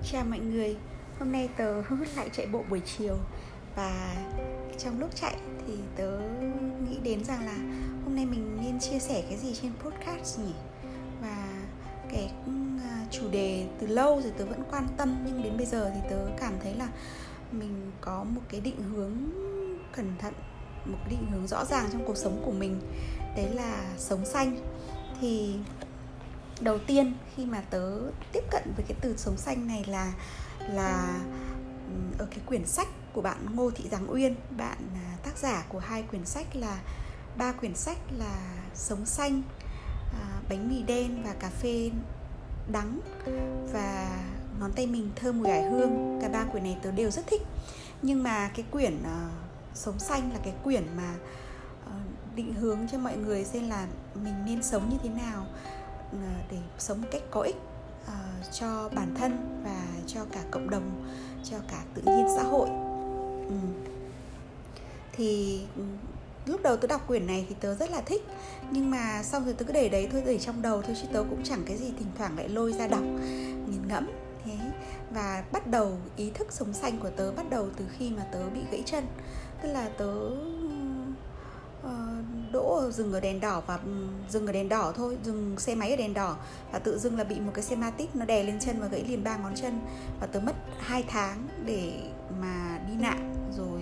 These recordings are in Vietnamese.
Chào mọi người, hôm nay tớ lại chạy bộ buổi chiều. Và trong lúc chạy thì tớ nghĩ đến rằng là hôm nay mình nên chia sẻ cái gì trên podcast nhỉ. Và cái chủ đề từ lâu rồi tớ vẫn quan tâm, nhưng đến bây giờ thì tớ cảm thấy là mình có một cái định hướng cẩn thận, một cái định hướng rõ ràng trong cuộc sống của mình. Đấy là sống xanh. Thì đầu tiên khi mà tớ tiếp cận với cái từ sống xanh này là ở cái quyển sách của bạn Ngô Thị Giáng Uyên. Bạn tác giả của 3 quyển sách là Sống xanh, Bánh mì đen và cà phê đắng và Ngón tay mình thơm mùi cải hương. Cả 3 quyển này tớ đều rất thích. Nhưng mà cái quyển Sống xanh là cái quyển mà định hướng cho mọi người xem là mình nên sống như thế nào để sống một cách có ích cho bản thân và cho cả cộng đồng, cho cả tự nhiên xã hội. Thì lúc đầu tớ đọc quyển này thì tớ rất là thích, nhưng mà xong rồi tớ cứ để đấy thôi, để trong đầu thôi, chứ tớ cũng chẳng cái gì, thỉnh thoảng lại lôi ra đọc, nghiền ngẫm thế. Và bắt đầu ý thức sống xanh của tớ bắt đầu từ khi mà tớ bị gãy chân. Tức là tớ đỗ ở dừng ở đèn đỏ thôi, dừng xe máy ở đèn đỏ, và tự dưng là bị một cái xe Matic nó đè lên chân và gãy liền 3 ngón chân. Và tớ mất 2 tháng để mà đi nạn rồi,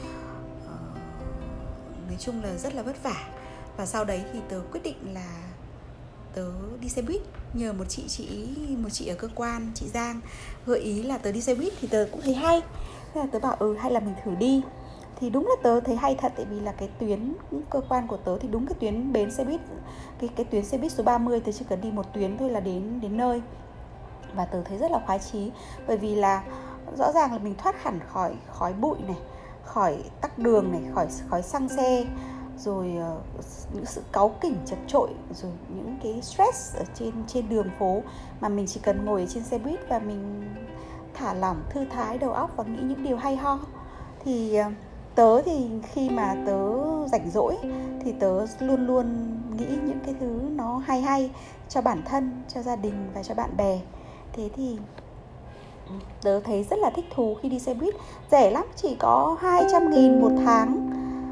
nói chung là rất là vất vả. Và sau đấy thì tớ quyết định là tớ đi xe buýt, nhờ một chị ở cơ quan, chị Giang gợi ý là tớ đi xe buýt, thì tớ cũng thấy hay. Thế là tớ bảo hay là mình thử đi. Thì đúng là tớ thấy hay thật, tại vì là cái tuyến cơ quan của tớ thì đúng cái tuyến bến xe buýt, cái tuyến xe buýt số 30, tớ chỉ cần đi một tuyến thôi là đến nơi. Và tớ thấy rất là khoái chí, bởi vì là rõ ràng là mình thoát hẳn khỏi khói bụi này, khỏi tắc đường này, khỏi khói xăng xe, rồi những sự cáu kỉnh chật chội, rồi những cái stress ở trên đường phố, mà mình chỉ cần ngồi ở trên xe buýt và mình thả lỏng, thư thái đầu óc và nghĩ những điều hay ho. Thì tớ thì khi mà tớ rảnh rỗi thì tớ luôn luôn nghĩ những cái thứ nó hay cho bản thân, cho gia đình và cho bạn bè. Thế thì tớ thấy rất là thích thú khi đi xe buýt. Rẻ lắm, chỉ có 200.000 một tháng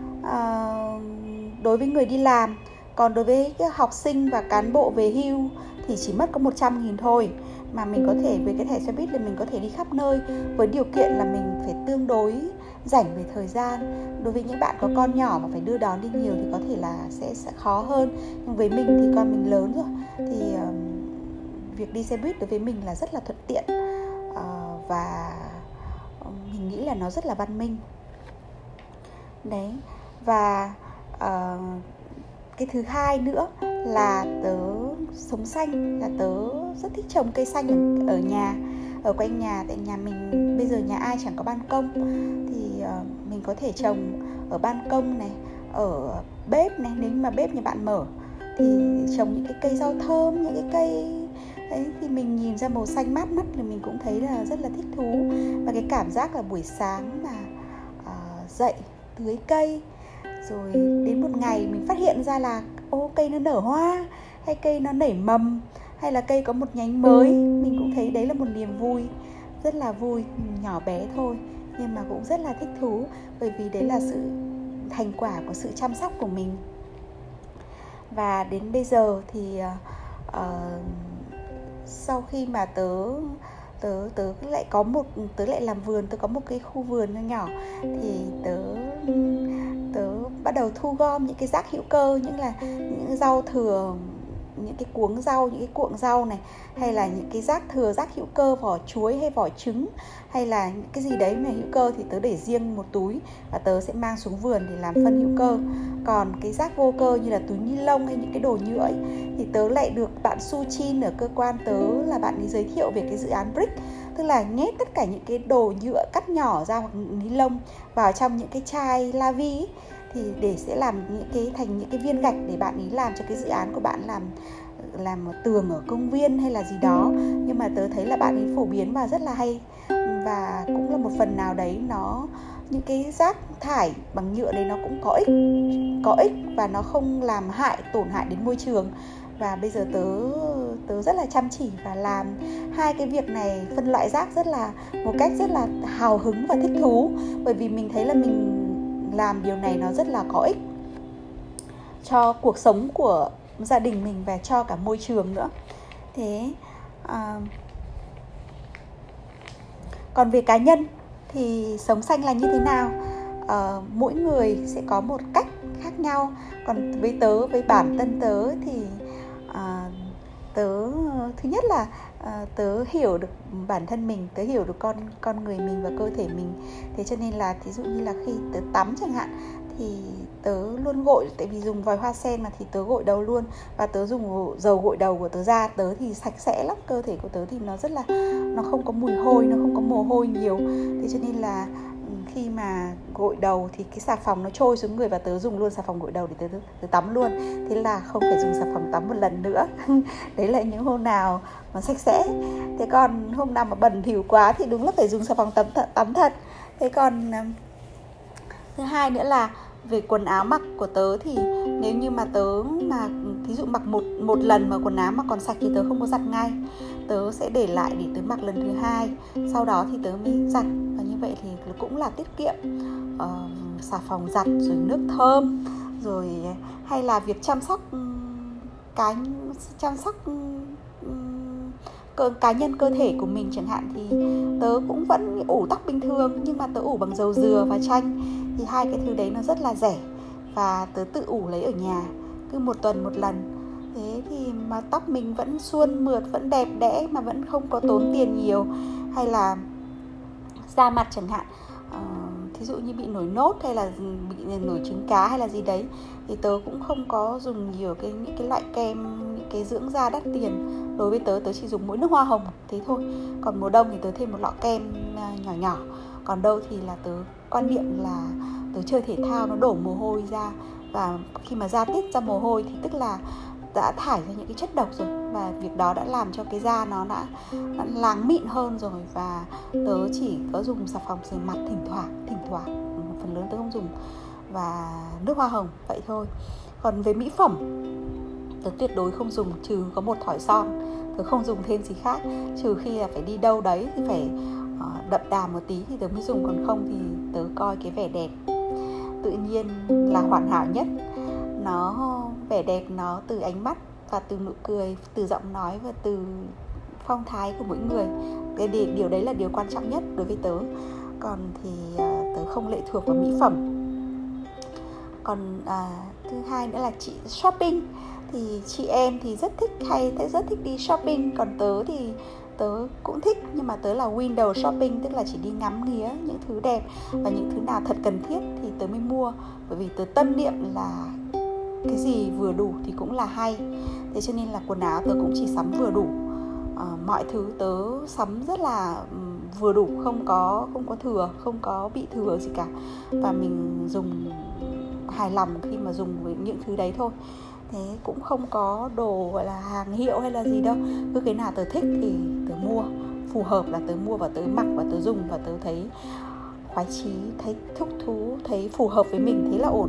đối với người đi làm. Còn đối với cái học sinh và cán bộ về hưu thì chỉ mất có 100.000 thôi. Mà mình có thể, với cái thẻ xe buýt thì mình có thể đi khắp nơi, với điều kiện là mình phải tương đối rảnh về thời gian. Đối với những bạn có con nhỏ mà phải đưa đón đi nhiều thì có thể là sẽ khó hơn. Nhưng với mình thì con mình lớn rồi, thì việc đi xe buýt đối với mình là rất là thuận tiện, và mình nghĩ là nó rất là văn minh. Đấy. Và cái thứ hai nữa là tớ sống xanh, là tớ rất thích trồng cây xanh ở nhà, ở quanh nhà. Tại nhà mình bây giờ nhà ai chẳng có ban công, thì mình có thể trồng ở ban công này, ở bếp này, nếu mà bếp nhà bạn mở thì trồng những cái cây rau thơm, những cái cây đấy, thì mình nhìn ra màu xanh mát mắt thì mình cũng thấy là rất là thích thú. Và cái cảm giác là buổi sáng mà dậy tưới cây, rồi đến một ngày mình phát hiện ra là cây nó nở hoa, hay cây nó nảy mầm, hay là cây có một nhánh mới, mình cũng thấy đấy là một niềm vui, rất là vui, nhỏ bé thôi, nhưng mà cũng rất là thích thú, bởi vì đấy là sự thành quả của sự chăm sóc của mình. Và đến bây giờ thì sau khi mà tớ lại làm vườn, tớ có một cái khu vườn nho nhỏ, thì tớ bắt đầu thu gom những cái rác hữu cơ, những rau thừa, những cái cuống rau, những cái cuộn rau này, hay là những cái rác hữu cơ, vỏ chuối hay vỏ trứng, hay là những cái gì đấy mà hữu cơ, thì tớ để riêng một túi và tớ sẽ mang xuống vườn để làm phân hữu cơ. Còn cái rác vô cơ như là túi ni lông hay những cái đồ nhựa ấy, thì tớ lại được bạn Su Chin ở cơ quan tớ, là bạn ấy giới thiệu về cái dự án Brick, tức là nhét tất cả những cái đồ nhựa cắt nhỏ ra, hoặc ni lông vào trong những cái chai la vi ấy, thì để sẽ làm thành những cái viên gạch để bạn ấy làm cho cái dự án của bạn, làm một tường ở công viên hay là gì đó. Nhưng mà tớ thấy là bạn ấy phổ biến và rất là hay, và cũng là một phần nào đấy những cái rác thải bằng nhựa đấy nó cũng có ích và nó không tổn hại đến môi trường. Và bây giờ tớ rất là chăm chỉ và làm hai cái việc này phân loại rác một cách rất là hào hứng và thích thú, bởi vì mình thấy là mình làm điều này nó rất là có ích cho cuộc sống của gia đình mình và cho cả môi trường nữa. Còn về cá nhân thì sống xanh là như thế nào? Mỗi người sẽ có một cách khác nhau. Còn với bản thân tớ thì tớ thứ nhất là tớ hiểu được bản thân mình, tớ hiểu được con người mình và cơ thể mình. Thế cho nên là thí dụ như là khi tớ tắm chẳng hạn thì tớ luôn gội, tại vì dùng vòi hoa sen mà, thì tớ gội đầu luôn. Và tớ dùng dầu gội đầu của tớ ra, tớ thì sạch sẽ lắm, cơ thể của tớ thì nó không có mùi hôi, nó không có mồ hôi nhiều. Thế cho nên là khi mà gội đầu thì cái xà phòng nó trôi xuống người và tớ dùng luôn xà phòng gội đầu để tớ tắm luôn. Thế là không phải dùng xà phòng tắm một lần nữa. Đấy là những hôm nào mà sạch sẽ. Thế còn hôm nào mà bẩn thỉu quá thì đúng là phải dùng xà phòng tắm thật. Thế còn thứ hai nữa là về quần áo mặc của tớ thì nếu như mà tớ mà thí dụ mặc một lần mà quần áo mà còn sạch thì tớ không có giặt ngay, tớ sẽ để lại để tớ mặc lần thứ hai, sau đó thì tớ mới giặt. Và như vậy thì cũng là tiết kiệm xà phòng giặt, rồi nước thơm, rồi hay là việc chăm sóc cá nhân cơ thể của mình chẳng hạn, thì tớ cũng vẫn ủ tóc bình thường, nhưng mà tớ ủ bằng dầu dừa và chanh. Thì hai cái thứ đấy nó rất là rẻ và tớ tự ủ lấy ở nhà, cứ một tuần một lần. Thế thì mà tóc mình vẫn suôn mượt, vẫn đẹp đẽ mà vẫn không có tốn tiền nhiều. Hay là da mặt chẳng hạn, thí dụ như bị nổi nốt hay là bị nổi trứng cá hay là gì đấy, thì tớ cũng không có dùng nhiều những cái loại kem, những cái dưỡng da đắt tiền. Đối với tớ chỉ dùng mỗi nước hoa hồng thế thôi. Còn mùa đông thì tớ thêm một lọ kem nhỏ nhỏ. Còn đâu thì là tớ quan niệm là tớ chơi thể thao nó đổ mồ hôi ra, và khi mà da tiết ra mồ hôi thì tức là đã thải ra những cái chất độc rồi, và việc đó đã làm cho cái da nó đã láng mịn hơn rồi. Và tớ chỉ có dùng xà phòng rửa mặt thỉnh thoảng, phần lớn tớ không dùng, và nước hoa hồng vậy thôi. Còn về mỹ phẩm, tớ tuyệt đối không dùng, trừ có một thỏi son, tớ không dùng thêm gì khác. Trừ khi là phải đi đâu đấy thì phải đậm đà một tí thì tớ mới dùng, còn không thì tớ coi cái vẻ đẹp tự nhiên là hoàn hảo nhất. Vẻ đẹp nó từ ánh mắt và từ nụ cười, từ giọng nói và từ phong thái của mỗi người. Điều đấy là điều quan trọng nhất đối với tớ. Còn thì tớ không lệ thuộc vào mỹ phẩm. Còn thứ hai nữa là shopping. Thì chị em thì rất thích đi shopping. Còn tớ thì tớ cũng thích, nhưng mà tớ là window shopping, tức là chỉ đi ngắm nghía những thứ đẹp, và những thứ nào thật cần thiết thì tớ mới mua. Bởi vì tớ tâm niệm là cái gì vừa đủ thì cũng là hay. Thế cho nên là quần áo tớ cũng chỉ sắm vừa đủ. Mọi thứ tớ sắm rất là vừa đủ, không có thừa, không có bị thừa gì cả. Và mình dùng hài lòng khi mà dùng với những thứ đấy thôi. Thế cũng không có đồ gọi là hàng hiệu hay là gì đâu. Cứ cái nào tớ thích thì tớ mua, phù hợp là tớ mua và tớ mặc và tớ dùng, và tớ thấy khoái chí, thấy thích thú, thấy phù hợp với mình, thế là ổn.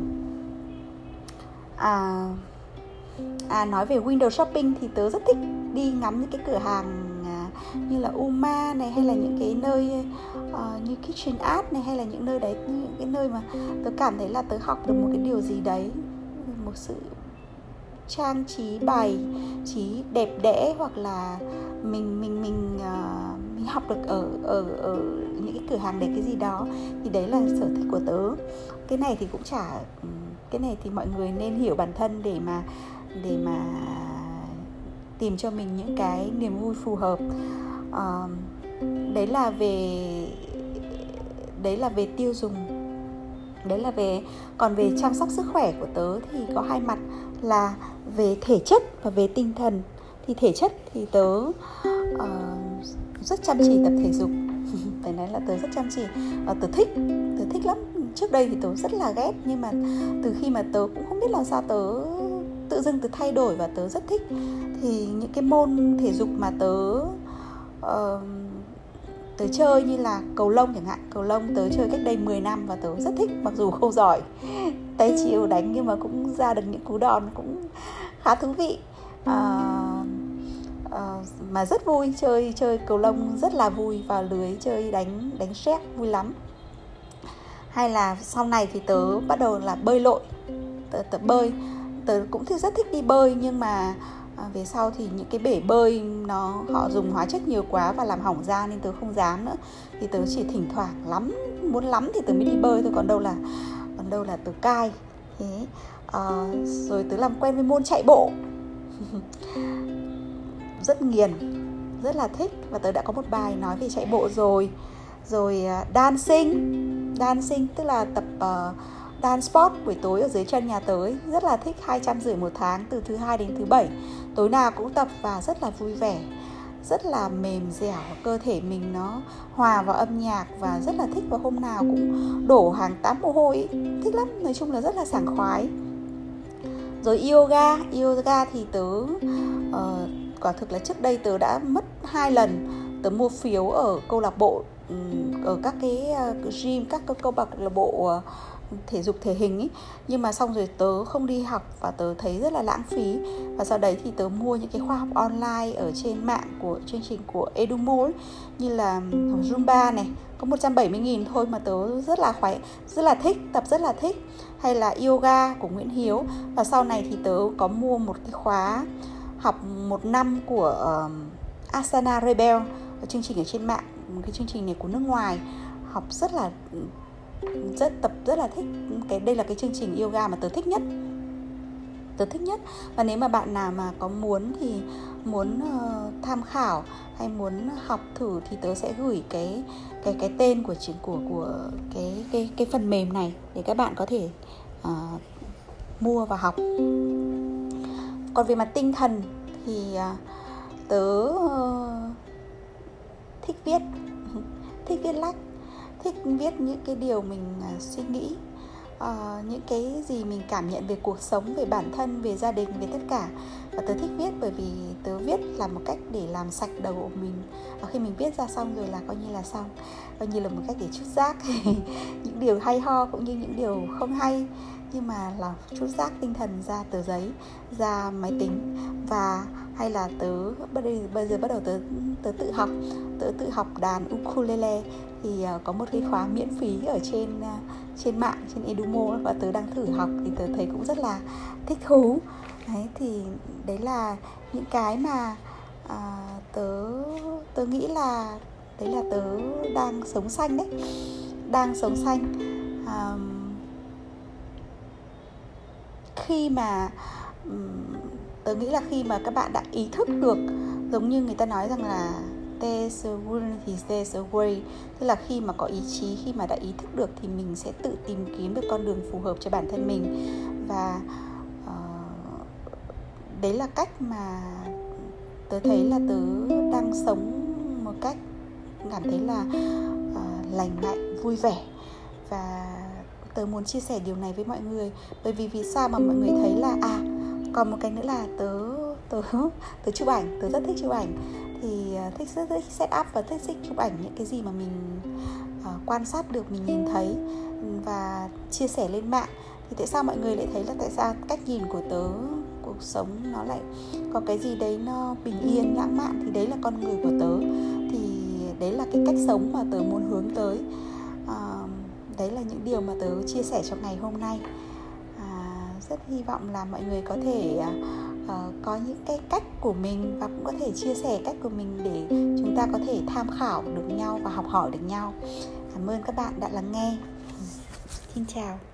Nói về window shopping thì tớ rất thích đi ngắm những cái cửa hàng như là Uma này, hay là những cái nơi như Kitchen Art này, hay là những nơi đấy, những cái nơi mà tớ cảm thấy là tớ học được một cái điều gì đấy, một sự trang trí bài trí đẹp đẽ, hoặc là mình học được ở những cái cửa hàng đấy cái gì đó, thì đấy là sở thích của tớ. Cái này thì mọi người nên hiểu bản thân để mà tìm cho mình những cái niềm vui phù hợp. Đấy là về tiêu dùng. Còn về chăm sóc sức khỏe của tớ thì có hai mặt là về thể chất và về tinh thần. Thì thể chất thì tớ rất chăm chỉ tập thể dục. Phải nói là tớ rất chăm chỉ và tớ thích lắm. Trước đây thì tớ rất là ghét, nhưng mà từ khi mà tớ cũng không biết làm sao tớ tự dưng tớ thay đổi và tớ rất thích. Thì những cái môn thể dục mà tớ chơi như là cầu lông chẳng hạn. Cầu lông tớ chơi cách đây 10 năm và tớ rất thích, mặc dù không giỏi tay chiều đánh, nhưng mà cũng ra được những cú đòn cũng khá thú vị. mà rất vui, chơi cầu lông rất là vui, vào lưới chơi đánh séc vui lắm. Hay là sau này thì tớ bắt đầu là bơi lội, tớ bơi, tớ cũng rất thích đi bơi, nhưng mà về sau thì những cái bể bơi họ dùng hóa chất nhiều quá và làm hỏng da nên tớ không dám nữa. Thì tớ chỉ thỉnh thoảng muốn lắm thì tớ mới đi bơi thôi, còn đâu là tớ cai. Thế rồi tớ làm quen với môn chạy bộ rất nghiền, rất là thích, và tớ đã có một bài nói về chạy bộ rồi. Rồi dancing tức là tập dance sport buổi tối ở dưới chân nhà tớ, rất là thích, 250 một tháng, từ thứ 2 đến thứ 7 tối nào cũng tập, và rất là vui vẻ, rất là mềm dẻo, cơ thể mình nó hòa vào âm nhạc và rất là thích, và hôm nào cũng đổ hàng 8 mồ hôi, thích lắm, nói chung là rất là sảng khoái. Rồi yoga thì tớ quả thực là trước đây tớ đã mất 2 lần tớ mua phiếu ở câu lạc bộ, ở các cái gym, các câu lạc bộ thể dục thể hình ấy, nhưng mà xong rồi tớ không đi học và tớ thấy rất là lãng phí. Và sau đấy thì tớ mua những cái khóa học online ở trên mạng của chương trình của Edumo ấy, như là Zumba này, có 170.000 thôi mà tớ rất là thích, tập rất là thích. Hay là yoga của Nguyễn Hiếu. Và sau này thì tớ có mua một cái khóa học 1 năm của Asana Rebel, chương trình ở trên mạng, cái chương trình này của nước ngoài, học tập rất là thích. Đây là cái chương trình yoga mà tớ thích nhất. Và nếu mà bạn nào mà có muốn tham khảo hay muốn học thử thì tớ sẽ gửi cái tên của cái phần mềm này để các bạn có thể mua và học. Còn về mặt tinh thần thì tớ thích viết lách, thích viết những cái điều mình suy nghĩ, những cái gì mình cảm nhận về cuộc sống, về bản thân, về gia đình, về tất cả. Và tớ thích viết bởi vì tớ viết là một cách để làm sạch đầu của mình. Khi mình viết ra xong rồi là coi như là xong, coi như là một cách để trút rác những điều hay ho cũng như những điều không hay, nhưng mà là trút rác tinh thần ra tờ giấy, ra máy tính. Và hay là bây giờ bắt đầu tớ tự học đàn ukulele, thì có một cái khóa miễn phí ở trên mạng, trên Edumo, và tớ đang thử học thì tớ thấy cũng rất là thích thú. Đấy, thì đấy là những cái mà tớ nghĩ là đấy là tớ đang sống xanh đấy, đang sống xanh. Khi mà tớ nghĩ là khi mà các bạn đã ý thức được, giống như người ta nói rằng là there's a will thì there's a way, tức là khi mà có ý chí, khi mà đã ý thức được thì mình sẽ tự tìm kiếm được con đường phù hợp cho bản thân mình. Và đấy là cách mà tớ thấy là tớ đang sống một cách cảm thấy là lành mạnh, vui vẻ. Và tớ muốn chia sẻ điều này với mọi người, bởi vì sao mà mọi người thấy là còn một cái nữa là tớ chụp ảnh, tớ rất thích chụp ảnh, thì rất thích set up và thích chụp ảnh những cái gì mà mình quan sát được, mình nhìn thấy và chia sẻ lên mạng. Thì tại sao mọi người lại thấy là tại sao cách nhìn của tớ, cuộc sống nó lại có cái gì đấy nó bình yên, lãng mạn, thì đấy là con người của tớ, thì đấy là cái cách sống mà tớ muốn hướng tới. Đấy là những điều mà tớ chia sẻ trong ngày hôm nay. Rất hy vọng là mọi người có thể có những cái cách của mình và cũng có thể chia sẻ cách của mình để chúng ta có thể tham khảo được nhau và học hỏi được nhau. Cảm ơn các bạn đã lắng nghe. Xin chào.